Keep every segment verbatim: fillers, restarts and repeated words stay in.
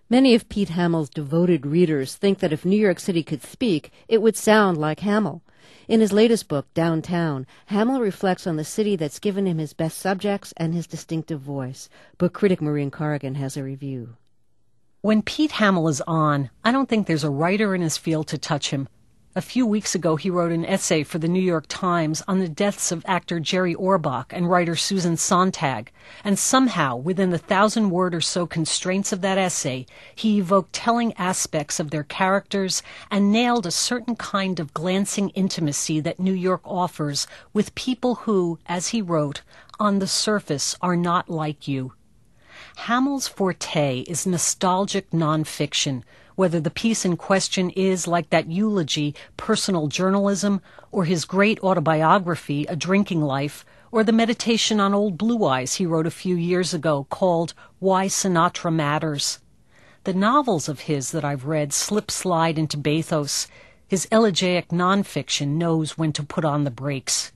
Many of Pete Hamel's devoted readers think that if New York City could speak, it would sound like Hamel. In his latest book, Downtown, Hamel reflects on the city that's given him his best subjects and his distinctive voice. Book critic Maureen Corrigan has a review. When Pete Hamel is on, I don't think there's a writer in his field to touch him. A few weeks ago, he wrote an essay for the New York Times on the deaths of actor Jerry Orbach and writer Susan Sontag, and somehow, within the thousand-word or so constraints of that essay, he evoked telling aspects of their characters and nailed a certain kind of glancing intimacy that New York offers with people who, as he wrote, on the surface are not like you. Hamel's forte is nostalgic nonfiction, whether the piece in question is, like that eulogy, personal journalism, or his great autobiography, A Drinking Life, or the meditation on Old Blue Eyes he wrote a few years ago called Why Sinatra Matters. The novels of his that I've read slip slide into bathos. His elegiac nonfiction knows when to put on the brakes.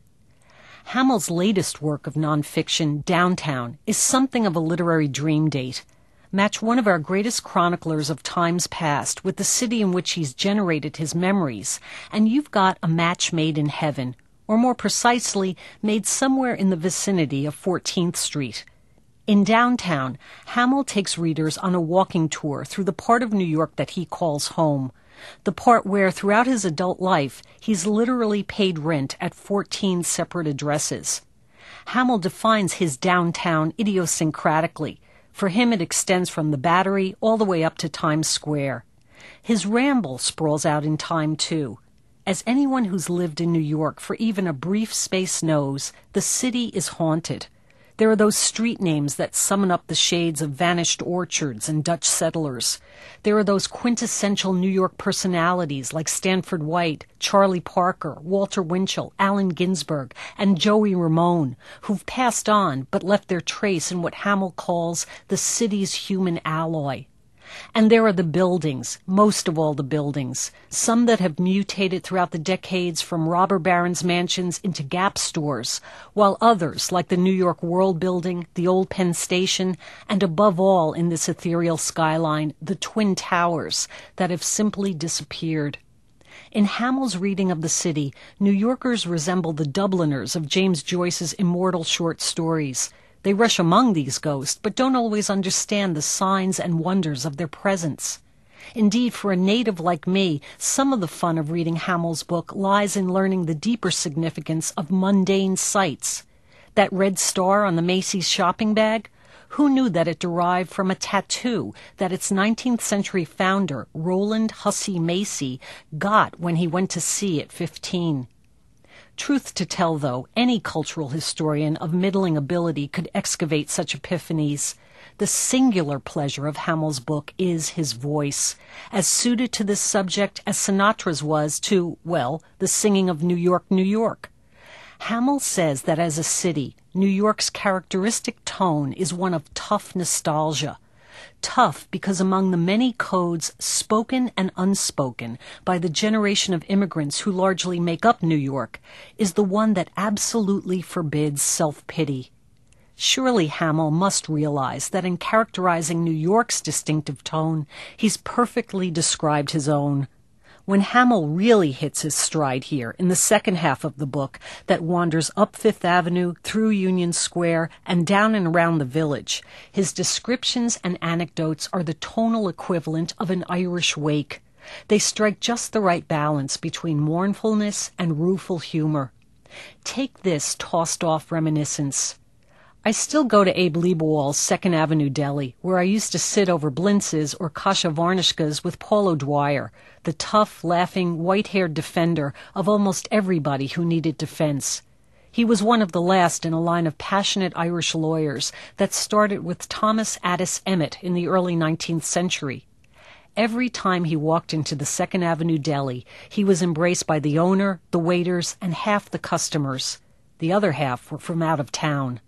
Hamel's latest work of nonfiction, Downtown, is something of a literary dream date. Match one of our greatest chroniclers of times past with the city in which he's generated his memories, and you've got a match made in heaven, or more precisely, made somewhere in the vicinity of fourteenth Street. In Downtown, Hamel takes readers on a walking tour through the part of New York that he calls home, the part where, throughout his adult life, he's literally paid rent at fourteen separate addresses. Hamel defines his downtown idiosyncratically. For him, it extends from the Battery all the way up to Times Square. His ramble sprawls out in time, too. As anyone who's lived in New York for even a brief space knows, the city is haunted. There are those street names that summon up the shades of vanished orchards and Dutch settlers. There are those quintessential New York personalities like Stanford White, Charlie Parker, Walter Winchell, Allen Ginsberg, and Joey Ramone, who've passed on but left their trace in what Hamel calls the city's human alloy. And there are the buildings, most of all the buildings, some that have mutated throughout the decades from robber barons' mansions into Gap stores, while others, like the New York World Building, the old Penn Station, and above all in this ethereal skyline, the Twin Towers, that have simply disappeared. In Hamel's reading of the city, New Yorkers resemble the Dubliners of James Joyce's immortal short stories. They rush among these ghosts, but don't always understand the signs and wonders of their presence. Indeed, for a native like me, some of the fun of reading Hamel's book lies in learning the deeper significance of mundane sights. That red star on the Macy's shopping bag? Who knew that it derived from a tattoo that its nineteenth century founder, Roland Hussey Macy, got when he went to sea at fifteen? Truth to tell, though, any cultural historian of middling ability could excavate such epiphanies. The singular pleasure of Hamel's book is his voice, as suited to this subject as Sinatra's was to, well, the singing of New York, New York. Hamel says that as a city, New York's characteristic tone is one of tough nostalgia. Tough because among the many codes spoken and unspoken by the generation of immigrants who largely make up New York is the one that absolutely forbids self-pity. Surely Hamel must realize that in characterizing New York's distinctive tone, he's perfectly described his own. When Hamel really hits his stride here in the second half of the book that wanders up Fifth Avenue, through Union Square, and down and around the Village, his descriptions and anecdotes are the tonal equivalent of an Irish wake. They strike just the right balance between mournfulness and rueful humor. Take this tossed-off reminiscence. I still go to Abe Liebowall's Second Avenue Deli, where I used to sit over blintzes or kasha varnishkas with Paul O'Dwyer, the tough, laughing, white-haired defender of almost everybody who needed defense. He was one of the last in a line of passionate Irish lawyers that started with Thomas Addis Emmet in the early nineteenth century. Every time he walked into the Second Avenue Deli, he was embraced by the owner, the waiters, and half the customers. The other half were from out of town.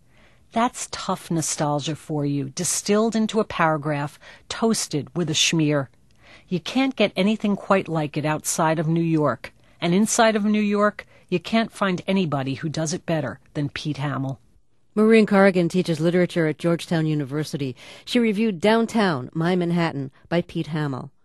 That's tough nostalgia for you, distilled into a paragraph, toasted with a schmear. You can't get anything quite like it outside of New York, and inside of New York, you can't find anybody who does it better than Pete Hamel. Maureen Corrigan teaches literature at Georgetown University. She reviewed Downtown, My Manhattan by Pete Hamill.